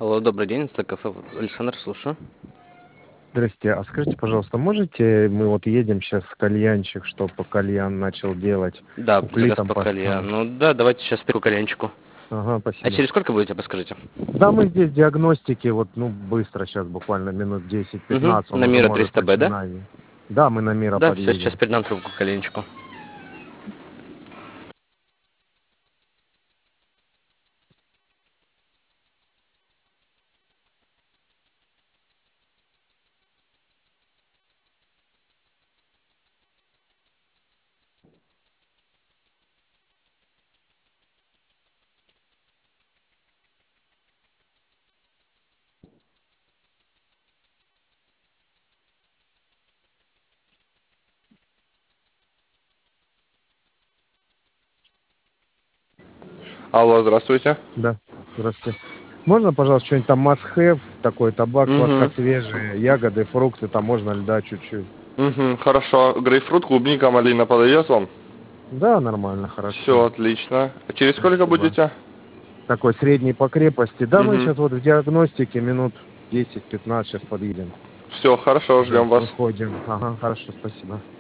Алло, добрый день, это кафе Александр, слушаю. Здрасте. А скажите, пожалуйста, можете, мы вот едем сейчас в кальянчик, чтобы кальян начал делать, Да, купли заказ там по кальяну. поставить. Ну да, давайте сейчас по кальянчику. Ага, А спасибо. через сколько будете, подскажите? Да, мы здесь диагностики, вот, ну, быстро сейчас, буквально минут Угу. 10-15, он На уже Мира может 300Б, да? начинать. Да, мы на Мира Да, все, сейчас подъедем. передам трубку к кальянчику. Алло, здравствуйте. Да, здравствуйте. Можно, пожалуйста, что-нибудь там must-have, такой табак Угу. сладкосвежий, ягоды, фрукты, там можно льда чуть-чуть. Угу, хорошо. Грейпфрут, клубника, малина подойдет вам? Да, нормально, Все хорошо. отлично. А через сколько Спасибо. будете? Такой средний по крепости. Да, мы Угу. сейчас вот в диагностике минут 10-15 сейчас подъедем. Все, хорошо, Уже ждем вас. выходим. Ага, хорошо, спасибо.